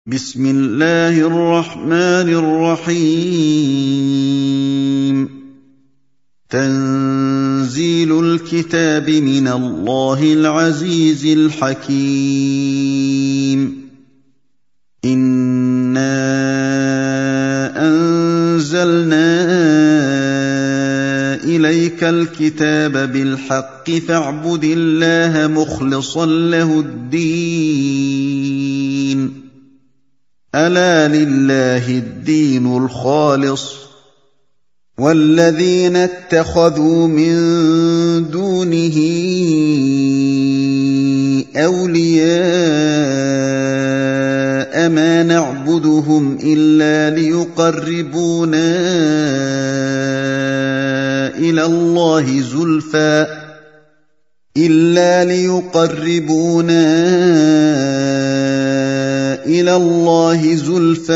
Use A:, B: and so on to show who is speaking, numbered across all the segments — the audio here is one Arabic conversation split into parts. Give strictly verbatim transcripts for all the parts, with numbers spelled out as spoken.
A: بسم الله الرحمن الرحيم تنزيل الكتاب من الله العزيز الحكيم إنا أنزلنا إليك الكتاب بالحق فاعبد الله مخلصا له الدين ألا لله الدين الخالص والذين اتخذوا من دونه أولياء ما نعبدهم إلا ليقربونا إلى الله زلفى إلا ليقربونا إلى الله زلفى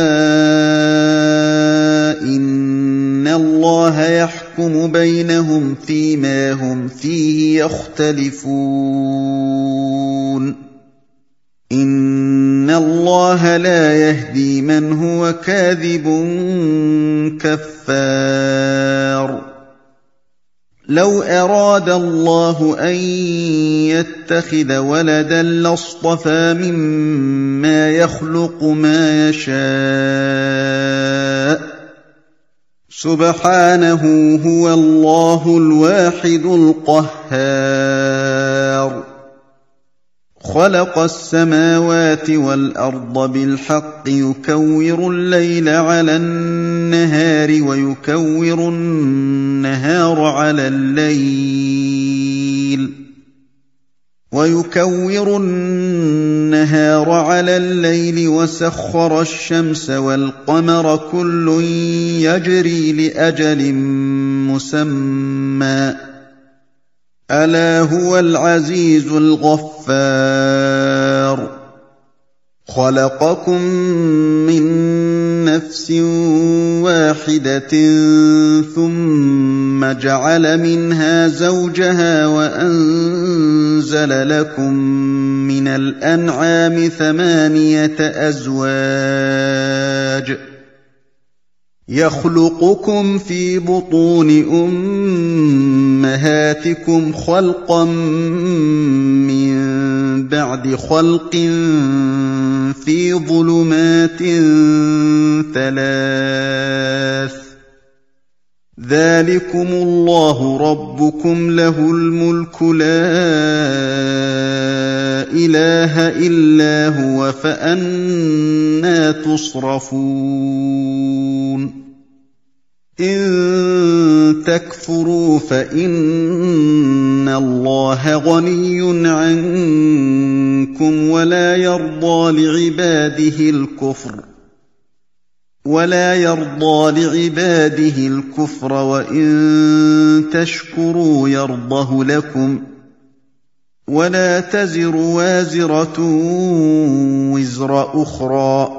A: إن الله يحكم بينهم فيما هم فيه يختلفون إن الله لا يهدي من هو كاذب كفار لو أراد الله أن يتخذ ولدا لاصطفى مما يخلق ما يشاء سبحانه هو الله الواحد القهار خلق السماوات والأرض بالحق يكور الليل على النهار ويكور النهار على الليل ويكور النهار على الليل وسخر الشمس والقمر كل يجري لأجل مسمى ألا هو العزيز الغفار خلقكم من نفس واحدة ثم جعل منها زوجها وأنزل لكم من الأنعام ثمانية أزواج يخلقكم في بطون أمهاتكم خلقا من بعد خلق في ظلمات ثلاث ذلكم الله ربكم له الملك لا إله إلا هو فأنى تصرفون إن تكفروا فإن الله غني عنكم ولا يرضى لعباده الكفر ولا يرضى لعباده الكفر وإن تشكروا يرضه لكم ولا تزر وازرة وزر أخرى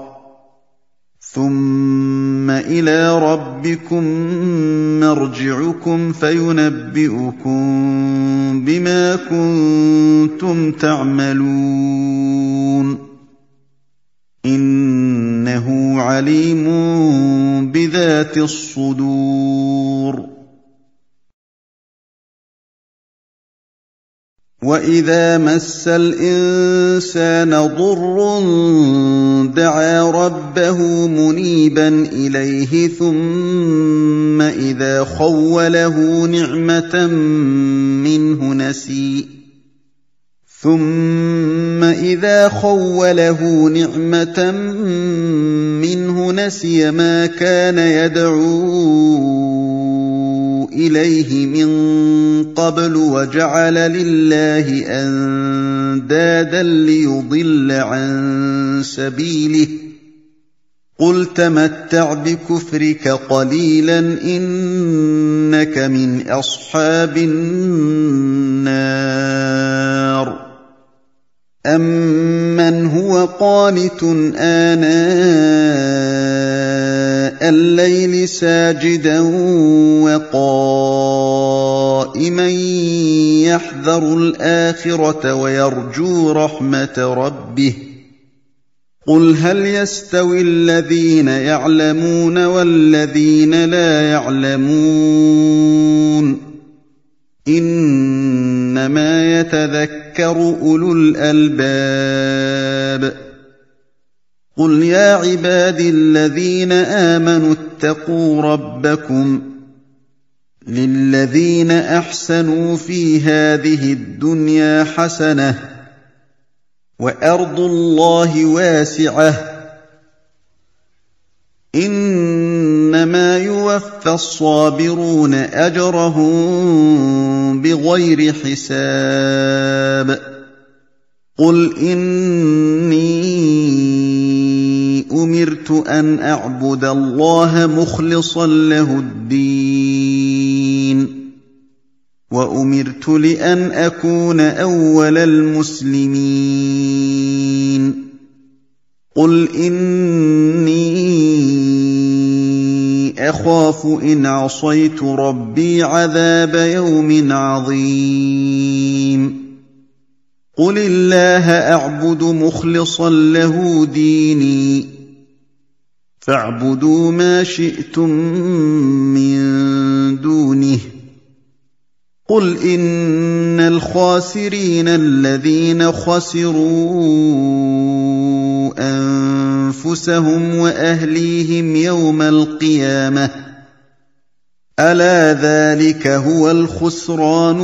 A: ثم إلى ربكم مرجعكم فينبئكم بما كنتم تعملون إنه عليم بذات الصدور وإذا مس الإنسان ضر دعا ربه منيبا إليه ثم إذا خوله نعمة منه نسي ثم إذا خوله نعمة منه نسي ما كان يدعو إليه من قبل وجعل لله أندادا ليضل عن سبيله قل تمتع بكفرك قليلا إنك من أصحاب النار أمن هو قانت آناء الليل ساجدا وقائما يحذر الآخرة ويرجو رحمة ربه قُلْ هَلْ يَسْتَوِي الَّذِينَ يَعْلَمُونَ وَالَّذِينَ لَا يَعْلَمُونَ إِنَّمَا يَتَذَكَّرُ أُولُو الْأَلْبَابِ قُلْ يَا عِبَادِي الَّذِينَ آمَنُوا اتَّقُوا رَبَّكُمْ لِلَّذِينَ أَحْسَنُوا فِي هَٰذِهِ الدُّنْيَا حَسَنَةٌ وَأَرْضُ اللَّهِ وَاسِعَةٌ إِنَّمَا يُوَفَّى الصَّابِرُونَ أَجْرَهُم بِغَيْرِ حِسَابٍ قُلْ إِنِّي أُمِرْتُ أَنْ أَعْبُدَ اللَّهَ مُخْلِصًا لَّهُ الدِّينَ وَأُمِرْتُ لِأَنْ أَكُونَ أَوَّلَ الْمُسْلِمِينَ قُلْ إِنِّي أَخَافُ إِنْ عَصَيْتُ رَبِّي عَذَابَ يَوْمٍ عَظِيمٍ قُلِ اللَّهَ أَعْبُدُ مُخْلِصًا لَّهُ دِينِي فَاعْبُدُوا مَا شِئْتُم مِّن دُونِهِ قُلْ إِنَّ الْخَاسِرِينَ الَّذِينَ خَسِرُوا أَنفُسَهُمْ وَأَهْلِيهِمْ يَوْمَ الْقِيَامَةِ أَلَا ذَٰلِكَ هُوَ الْخُسْرَانُ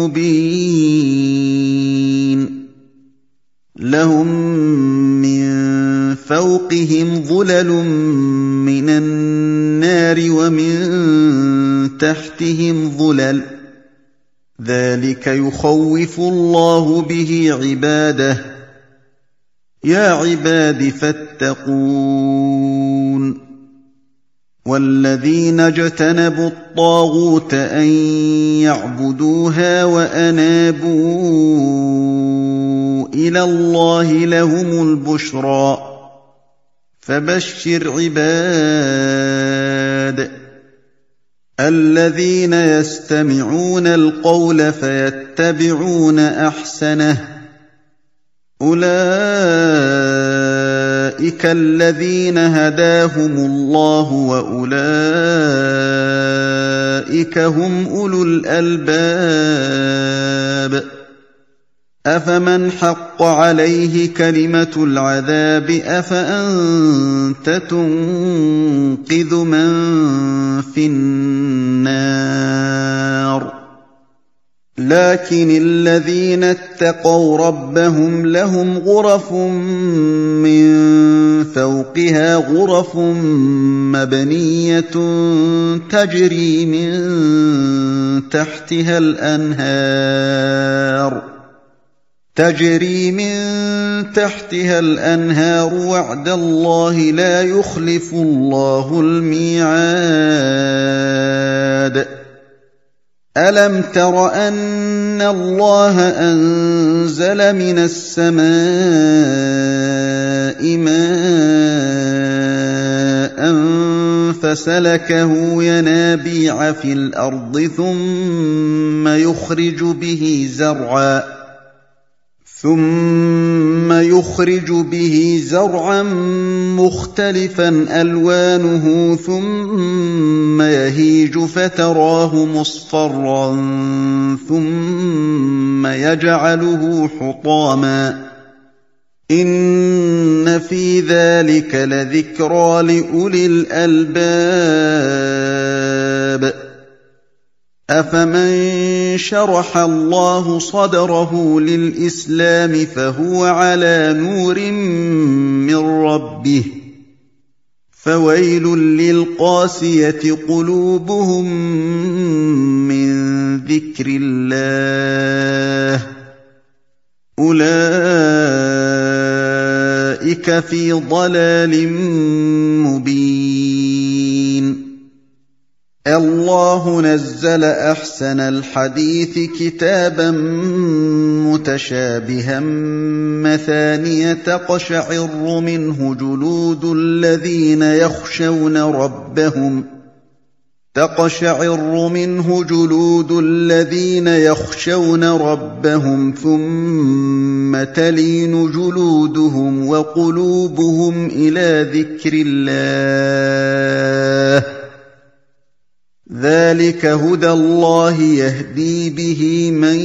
A: الْمُبِينُ لَهُم مِّن فَوْقِهِمْ ظُلَلٌ مِّنَ النَّارِ وَمِن تَحْتِهِمْ ظُلَلٌ ذَٰلِكَ يُخَوِّفُ اللَّهُ بِهِ عِبَادَهُ يَا عِبَادِ فَاتَّقُونِ وَالَّذِينَ اجْتَنَبُوا الطَّاغُوتَ أَن يَعْبُدُوهَا وَأَنَابُوا إِلَى اللَّهِ لَهُمُ الْبُشْرَىٰ فَبَشِّرْ عِبَادِ الَّذِينَ يَسْتَمِعُونَ الْقَوْلَ فَيَتَّبِعُونَ أَحْسَنَهُ أُولَٰئِكَ الَّذِينَ هَدَاهُمُ اللَّهُ وَأُولَٰئِكَ هُمْ أُولُو الْأَلْبَابِ أَفَمَنْ حَقَّ عَلَيْهِ كَلِمَةُ الْعَذَابِ أَفَأَنتَ تُنقِذُ مَن فِي النَّارِ لَٰكِنِ الَّذِينَ اتَّقَوْا رَبَّهُمْ لَهُمْ غُرَفٌ مِّن فَوْقِهَا غُرَفٌ مَّبْنِيَّةٌ تَجْرِي مِن تَحْتِهَا الْأَنْهَارُ تَجْرِي مِن تَحْتِهَا الْأَنْهَارُ وَعْدَ اللَّهِ لَا يُخْلِفُ اللَّهُ الْمِيعَادَ أَلَمْ تَرَ أَنَّ اللَّهَ أَنزَلَ مِنَ السَّمَاءِ مَاءً فَسَلَكَهُ يَنَابِيعَ فِي الْأَرْضِ ثُمَّ يُخْرِجُ بِهِ زَرْعًا ثُمَّ يُخْرِجُ بِهِ زَرْعًا مُّخْتَلِفًا أَلْوَانُهُ ثُمَّ يَهِيجُ فَتَرَاهُ مُصْفَرًّا ثُمَّ يَجْعَلُهُ حُطَامًا إِنَّ فِي ذَٰلِكَ لَذِكْرَىٰ لِأُولِي الْأَلْبَابِ أَفَمَن شَرَحَ اللَّهُ صَدْرَهُ لِلْإِسْلَامِ فَهُوَ عَلَىٰ نُورٍ مِّن رَّبِّهِ فَوَيْلٌ لِّلْقَاسِيَةِ قُلُوبُهُم مِّن ذِكْرِ اللَّهِ أُولَٰئِكَ فِي ضَلَالٍ مُّبِينٍ اللَّهُ نَزَّلَ أَحْسَنَ الْحَدِيثِ كِتَابًا مُّتَشَابِهًا مَّثَانِيَ تَقْشَعِرُّ مِنْهُ جُلُودُ الَّذِينَ يَخْشَوْنَ رَبَّهُمْ تقشعر منه جلود الذين يخشون ربهم ثم تلين جلودهم وقلوبهم إلى ذكر الله ذلك هدى الله يهدي به من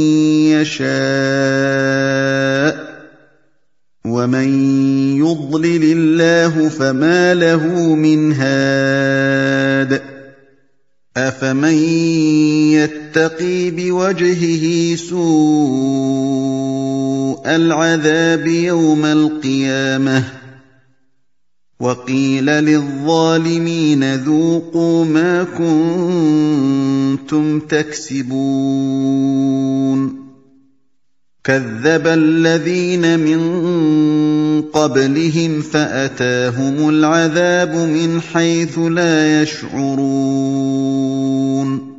A: يشاء ومن يضلل الله فما له من هاد أفمن يتقي بوجهه سوء العذاب يوم القيامة وقيل للظالمين ذوقوا ما كنتم تكسبون كذب الذين من قبلهم فأتاهم العذاب من حيث لا يشعرون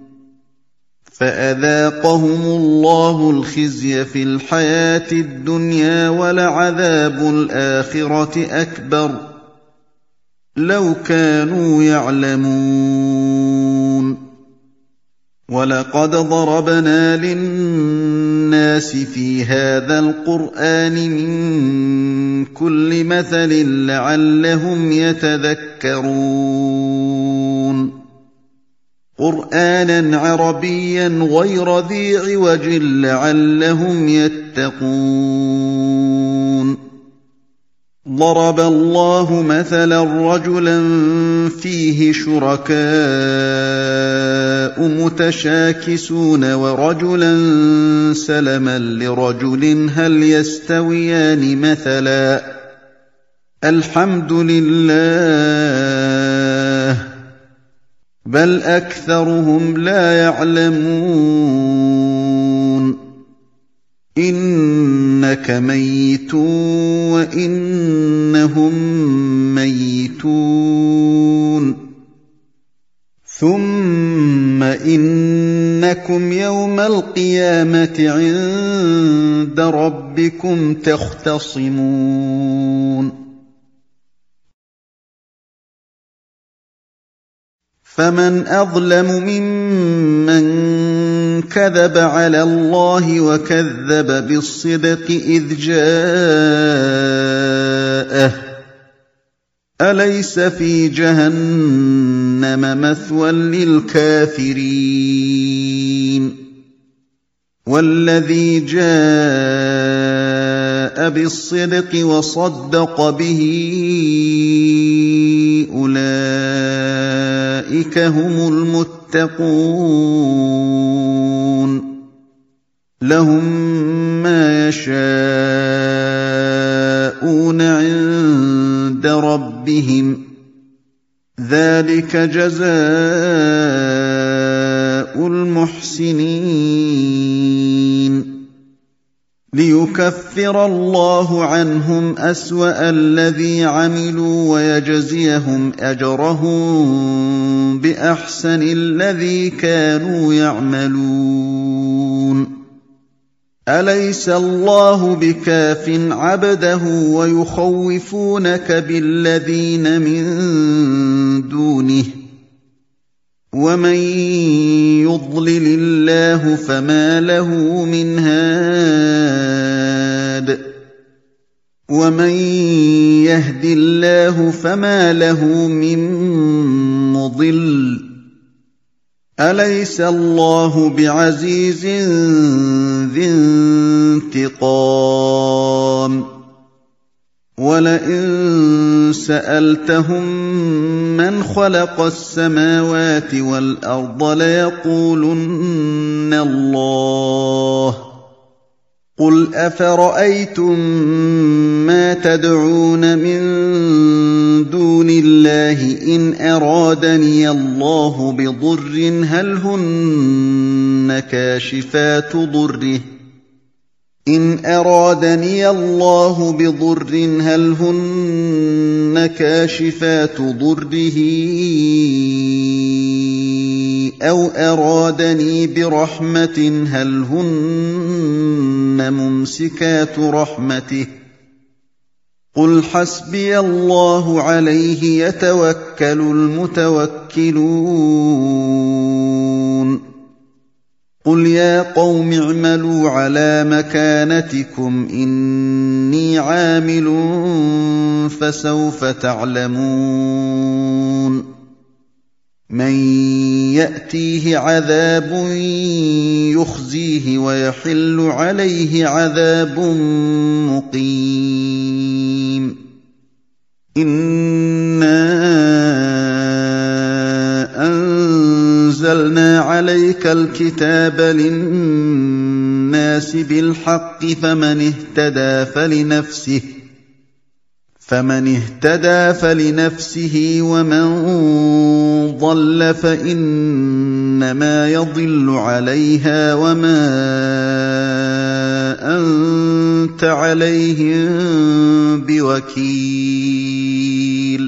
A: فأذاقهم الله الخزي في الحياة الدنيا ولعذاب الآخرة أكبر لو كانوا يعلمون ولقد ضربنا للناس في هذا القرآن من كل مثل لعلهم يتذكرون قرآنا عربيا غير ذي عوج لعلهم يتقون ضرب الله مثلا رجلا فيه شركاء متشاكسون ورجلا سلما لرجل هل يستويان مثلا الحمد لله بل أكثرهم لا يعلمون إنك ميت وإنهم ميتون ثم إنكم يوم القيامة عند ربكم تختصمون فمن أظلم ممن كذب على الله وكذب بالصدق إذ جاءه أليس في جهنم مثوى للكافرين والذي جاء بالصدق وصدق به أولئك هم المتقون لهم ما يشاءون عند ربهم ذلك جزاء المحسنين ليكفر الله عنهم أسوأ الذي عملوا ويجزيهم أجرهم بأحسن الذي كانوا يعملون أليس الله بكاف عبده ويخوفونك بالذين من دونه ومن يضلل الله فما له من هاد ومن يهد الله فما له من مضل أليس الله بعزيز ذي انتقام ولئن سألتهم من خلق السماوات والأرض ليقولن الله قل أفرأيتم ما تدعون من دون الله إن أرادني الله بضر هل هن كاشفات ضره إن أرادني الله بضر هل هن كاشفات ضره أو أرادني برحمة هل هن ممسكات رحمته قُلْ حَسْبِيَ اللَّهُ عَلَيْهِ يَتَوَكَّلُ الْمُتَوَكِّلُونَ قُلْ يَا قَوْمِ اعْمَلُوا عَلَىٰ مَكَانَتِكُمْ إِنِّي عَامِلٌ فَسَوْفَ تَعْلَمُونَ مَن يَأْتِيهِ عَذَابٌ يُخْزِيهِ وَيَحِلُّ عَلَيْهِ عَذَابٌ مُّقِيمٌ إِنَّا أَنزَلْنَا عَلَيْكَ الْكِتَابَ لِلنَّاسِ بِالْحَقِّ فَمَنِ اهْتَدَىٰ فَلِنَفْسِهِ فمن اهتدى فلنفسه ومن ضل فإنما يضل عليها وما أنت عليهم بوكيل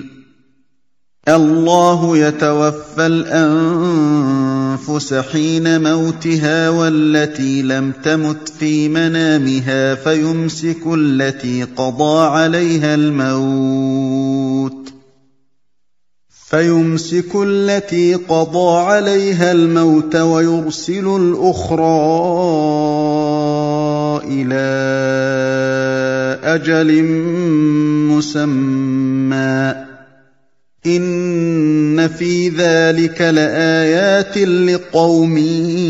A: الله يتوفى الأنفس حين موتها والتي لم تمت في منامها فيمسك التي قضى عليها الموت فيمسك التي قضى عليها الموت ويرسل الأخرى إلى أجل مسمى إن في ذلك لآيات لقوم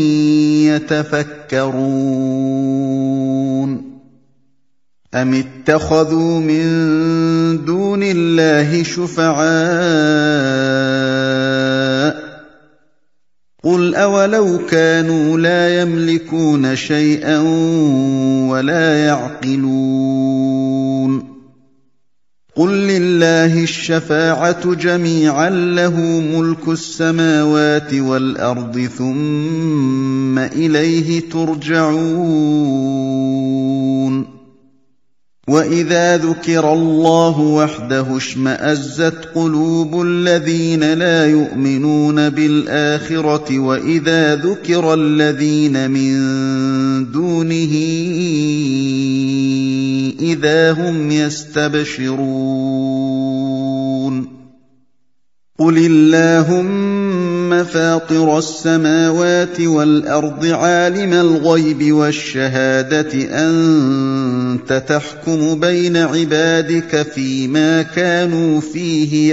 A: يتفكرون أم اتخذوا من دون الله شفعاء قل أولو كانوا لا يملكون شيئا ولا يعقلون قل لله الشفاعة جميعا له ملك السماوات والأرض ثم إليه ترجعون وإذا ذكر الله وحده اشمأزت قلوب الذين لا يؤمنون بالآخرة وإذا ذكر الذين من دونه إذا هم يستبشرون قل اللهم فاطر السماوات والأرض عالم الغيب والشهادة أنت تحكم بين عبادك فيما كانوا فيه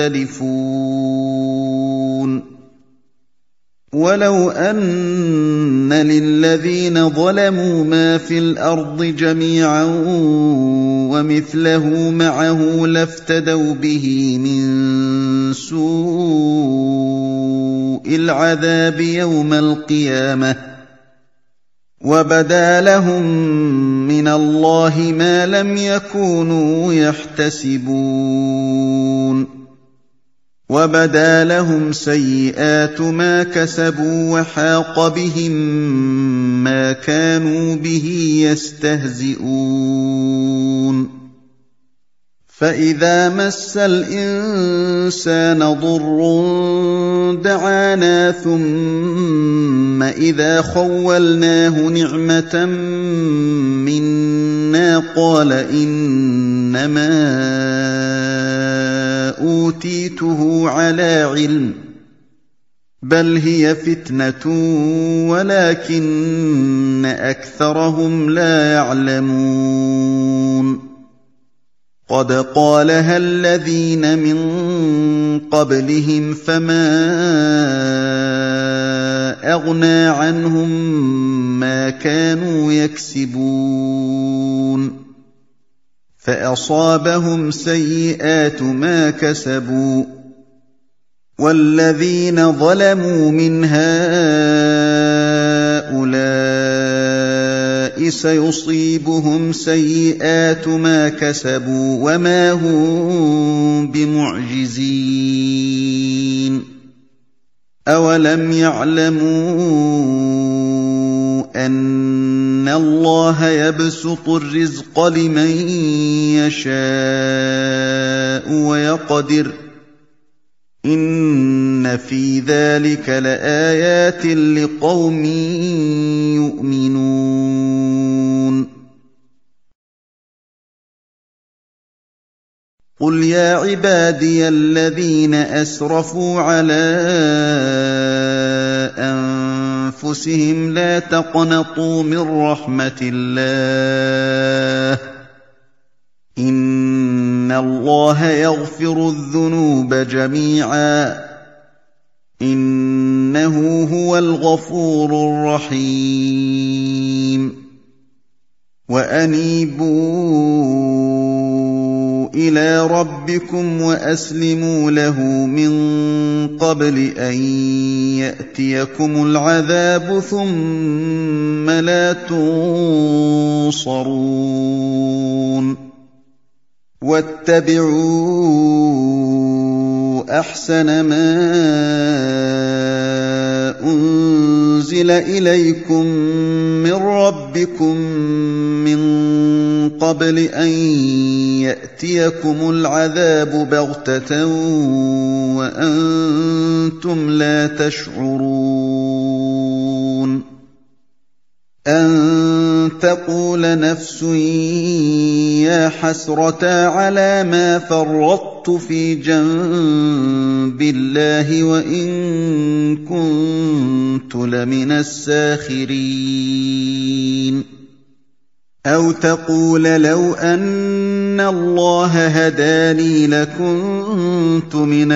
A: يختلفون ولو أن للذين ظلموا ما في الأرض جميعا ومثله معه لافتدوا به من سوء العذاب يوم القيامة وبدا لهم من الله ما لم يكونوا يحتسبون وبدا لهم سيئات ما كسبوا وحاق بهم ما كانوا به يستهزئون فإذا مس الإنسان ضر دعانا ثم إذا خولناه نعمة منا قال إنما أوتيته على علم بل هي فتنة ولكن أكثرهم لا يعلمون قد قالها الذين من قبلهم فما أغنى عنهم ما كانوا يكسبون فأصابهم سيئات ما كسبوا والذين ظلموا من هؤلاء سيصيبهم سيئات ما كسبوا وما هم بمعجزين أولم يعلموا أن الله يبسط الرزق لمن يشاء ويقدر إن في ذلك لآيات لقوم يؤمنون قُلْ يَا عِبَادِيَ الَّذِينَ أَسْرَفُوا عَلَىٰ أَنفُسِهِمْ لَا تَقْنَطُوا مِن رَّحْمَةِ اللَّهِ ۚ إِنَّ اللَّهَ يَغْفِرُ الذُّنُوبَ جَمِيعًا ۚ إِنَّهُ هُوَ الْغَفُورُ الرَّحِيمُ وَأَنِيبُوا إِلَىٰ رَبِّكُمْ وَأَسْلِمُوا لَهُ مِن قَبْلِ أَن يَأْتِيَكُمُ الْعَذَابُ ثُمَّ لَا تُنصَرُونَ وَاتَّبِعُوا أَحْسَنَ مَا أُنزِلَ إِلَيْكُم مِّن رَّبِّكُم مِّن قَبْلِ أَن يَأْتِيَكُمُ الْعَذَابُ بَغْتَةً وَأَنتُمْ لَا تَشْعُرُونَ أَن تَقُولَ نَفْسٌ يَا حَسْرَتَا عَلَىٰ مَا فَرَّطتُ فِي جَنبِ اللَّهِ وَإِن كُنتُ لَمِنَ السَّاخِرِينَ أَوْ تَقُولَ لَوْ أَنَّ اللَّهَ هَدَانِي لَكُنتُ مِنَ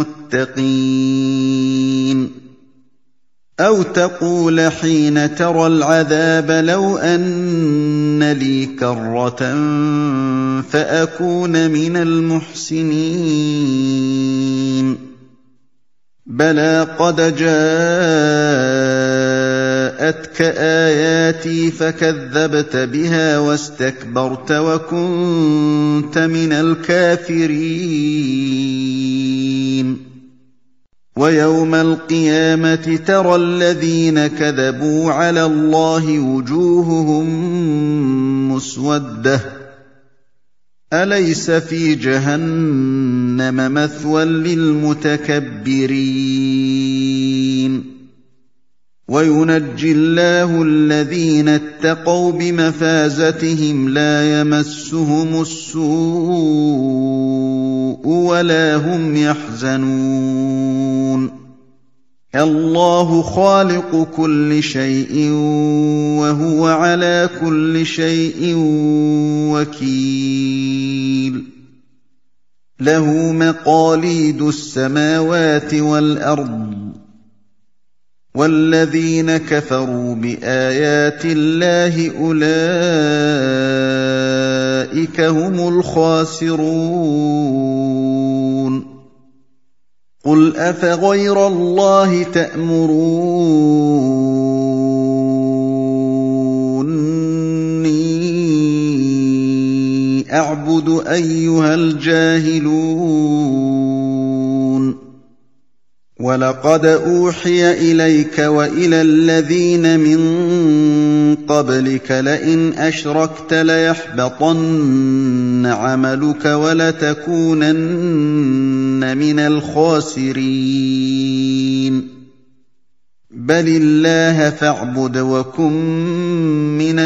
A: الْمُتَّقِينَ أَوْ تَقُولَ حِينَ تَرَى الْعَذَابَ لَوْ أَنَّ لِي كَرَّةً فَأَكُونَ مِنَ الْمُحْسِنِينَ بَلَىٰ قَدْ جَاءَتْكَ آيَاتِي فَكَذَّبْتَ بِهَا وَاسْتَكْبَرْتَ وَكُنتَ مِنَ الْكَافِرِينَ وَيَوْمَ الْقِيَامَةِ تَرَى الَّذِينَ كَذَبُوا عَلَى اللَّهِ وُجُوهُهُم مُّسْوَدَّةٌ أَلَيْسَ فِي جَهَنَّمَ مَثْوًى لِّلْمُتَكَبِّرِينَ وَيُنَجِّي اللَّهُ الَّذِينَ اتَّقَوْا بِمَفَازَتِهِمْ لَا يَمَسُّهُمُ السُّوءُ وَلَا هُمْ يَحْزَنُونَ اللَّهُ خَالِقُ كُلِّ شَيْءٍ وَهُوَ عَلَىٰ كُلِّ شَيْءٍ وَكِيلٌ لَّهُ مَقَالِيدُ السَّمَاوَاتِ وَالْأَرْضِ وَالَّذِينَ كَفَرُوا بِآيَاتِ اللَّهِ أُولَٰئِكَ هُمُ الْخَاسِرُونَ قُلْ أَفَغَيْرَ اللَّهِ تَأْمُرُونِّي أَعْبُدُ أَيُّهَا الْجَاهِلُونَ وَلَقَدْ أُوحِيَ إِلَيْكَ وَإِلَى الَّذِينَ مِن قَبْلِكَ لَئِنْ أَشْرَكْتَ لَيَحْبَطَنَّ عَمَلُكَ وَلَتَكُونَنَّ مِنَ الْخَاسِرِينَ بَلِ اللَّهَ فَاعْبُدْ وَكُن مِّنَ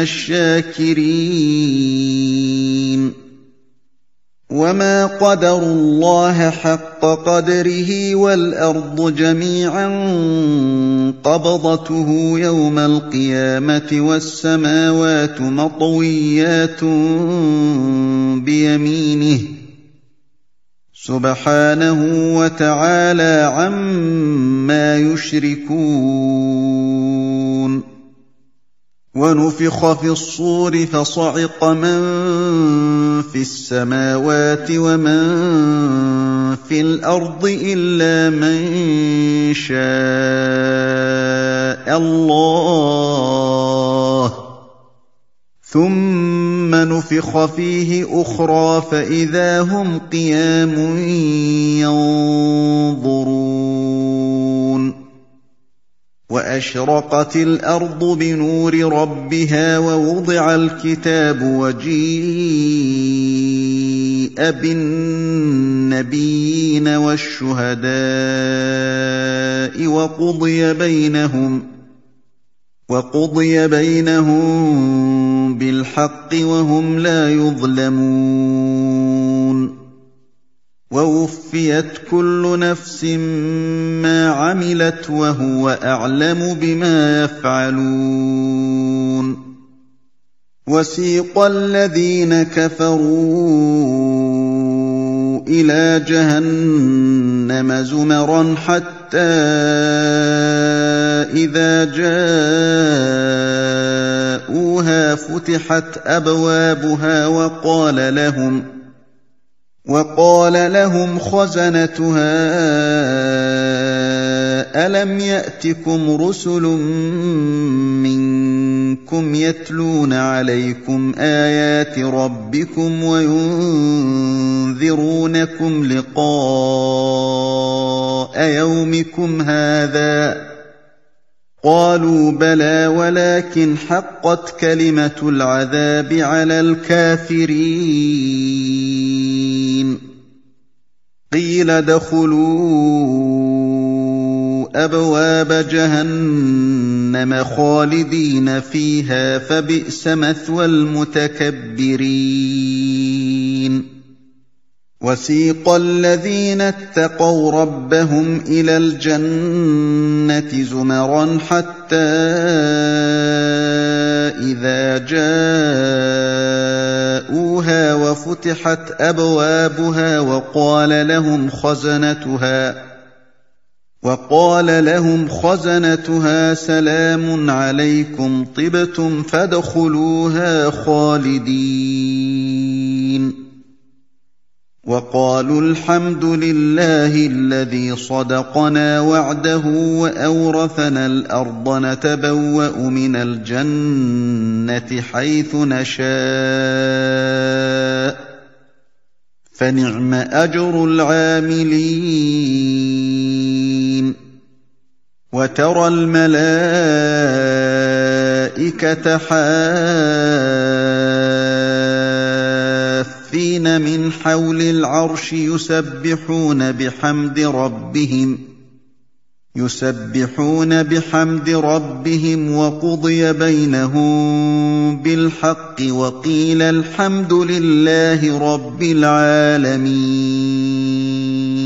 A: الشَّاكِرِينَ وَمَا قَدَرُوا اللَّهَ حَقَّ قَدْرِهِ وَالْأَرْضُ جَمِيعًا قَبْضَتُهُ يَوْمَ الْقِيَامَةِ وَالسَّمَاوَاتُ مَطْوِيَّاتٌ بِيَمِينِهِ سُبْحَانَهُ وَتَعَالَىٰ عَمَّا يُشْرِكُونَ وَنُفِخَ فِي الصُّورِ فَصَعِقَ مَن فِي السَّمَاوَاتِ وَمَن فِي الْأَرْضِ إِلَّا مَن شَاءَ اللَّهُ ثُمَّ نُفِخَ فِيهِ أُخْرَىٰ فَإِذَا هُمْ قِيَامٌ يَنظُرُونَ وَأَشْرَقَتِ الْأَرْضُ بِنُورِ رَبِّهَا وَوُضِعَ الْكِتَابُ وَجِيءَ بِالنَّبِيِّينَ وَالشُّهَدَاءِ وَقُضِيَ بَيْنَهُمْ وَقُضِيَ بَيْنَهُم بِالْحَقِّ وَهُمْ لَا يُظْلَمُونَ ووفيت كل نفس ما عملت وهو أعلم بما يفعلون وسيق الذين كفروا إلى جهنم زمرا حتى إذا جاءوها فتحت أبوابها وقال لهم وقال لهم خزنتها ألم يأتكم رسل منكم يتلون عليكم آيات ربكم وينذرونكم لقاء يومكم هذا قالوا بلى ولكن حقت كلمة العذاب على الكافرين قيل ادخلوا أبواب جهنم خالدين فيها فبئس مثوى المتكبرين وسيق الذين اتقوا ربهم إلى الجنة زمرا حتى إذا جاءوها وفتحت أبوابها وقال لهم خزنتها وقال لهم خزنتها سلام عليكم طبتم فادخلوها خالدين وقالوا الحمد لله الذي صدقنا وعده وأورثنا الأرض نتبوأ من الجنة حيث نشاء فنعم أجر العاملين وترى الملائكة حافين من حول العرش يسبحون بحمد ربهم يسبحون بحمد ربهم وقضي بينهم بالحق وقيل الحمد لله رب العالمين